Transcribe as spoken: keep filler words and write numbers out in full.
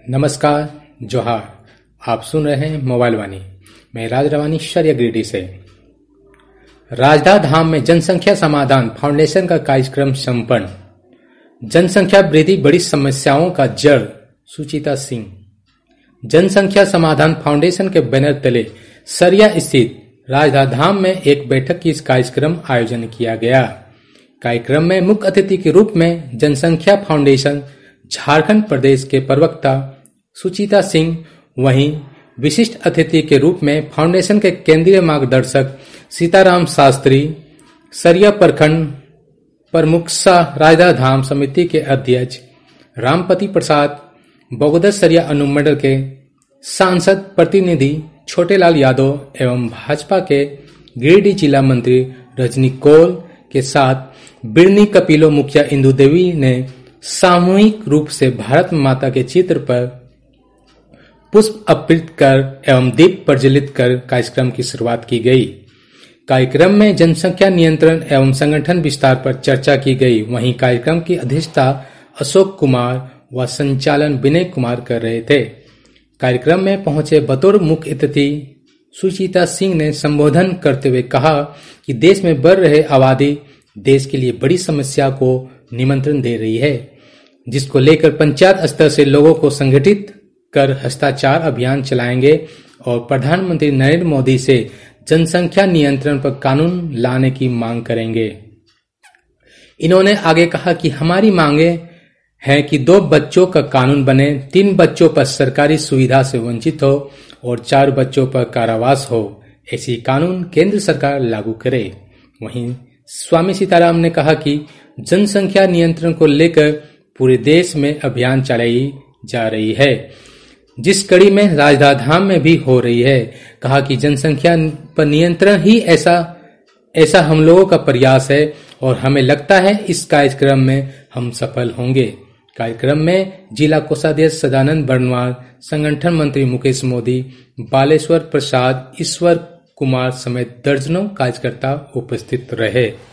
नमस्कार, जोहार। आप सुन रहे हैं मोबाइल वाणी। मैं राज रवानी शर्या गिरिडीह से। राजदा धाम में जनसंख्या समाधान फाउंडेशन का कार्यक्रम संपन्न। जनसंख्या वृद्धि बड़ी समस्याओं का जड़, सुचिता सिंह। जनसंख्या समाधान फाउंडेशन के बैनर तले सरिया स्थित राजदा धाम में एक बैठक की इस कार्यक्रम आयोजन किया गया। कार्यक्रम में मुख्य अतिथि के रूप में जनसंख्या फाउंडेशन झारखंड प्रदेश के प्रवक्ता सुचिता सिंह, वहीं विशिष्ट अतिथि के रूप में फाउंडेशन के केंद्रीय मार्गदर्शक सीताराम शास्त्री, सरिया प्रखंड प्रमुख शाह, राजदा धाम समिति के अध्यक्ष रामपति प्रसाद, बगोदर सरिया अनुमंडल के सांसद प्रतिनिधि छोटेलाल यादव एवं भाजपा के गिरिडीह जिला मंत्री रजनी कौल के साथ बिरनी कपिलो मुखिया इंदु देवी ने सामूहिक रूप से भारत माता के चित्र पर पुष्प अर्पित कर एवं दीप प्रज्वलित कर कार्यक्रम की शुरुआत की गई। कार्यक्रम में जनसंख्या नियंत्रण एवं संगठन विस्तार पर चर्चा की गई। वहीं कार्यक्रम की अध्यक्षता अशोक कुमार व संचालन विनय कुमार कर रहे थे। कार्यक्रम में पहुंचे बतौर मुख्य अतिथि सुचिता सिंह ने संबोधन करते हुए कहा कि देश में बढ़ रहे आबादी देश के लिए बड़ी समस्या को निमंत्रण दे रही है, जिसको लेकर पंचायत स्तर से लोगों को संगठित कर हस्ताक्षर अभियान चलाएंगे और प्रधानमंत्री नरेंद्र मोदी से जनसंख्या नियंत्रण पर कानून लाने की मांग करेंगे। इन्होंने आगे कहा कि हमारी मांगे हैं कि दो बच्चों का कानून बने, तीन बच्चों पर सरकारी सुविधा से वंचित हो और चार बच्चों पर कारावास हो, ऐसी कानून केंद्र सरकार लागू करे। वहीं स्वामी सीताराम ने कहा कि जनसंख्या नियंत्रण को लेकर पूरे देश में अभियान चलाई जा रही है, जिस कड़ी में राजदा धाम में भी हो रही है। कहा कि जनसंख्या पर नियंत्रण ही ऐसा ऐसा हम लोगों का प्रयास है और हमें लगता है इस कार्यक्रम में हम सफल होंगे। कार्यक्रम में जिला कोषाध्यक्ष सदानंद बर्नवाल, संगठन मंत्री मुकेश मोदी, बालेश्वर प्रसाद, ईश्वर कुमार समेत दर्जनों कार्यकर्ता उपस्थित रहे।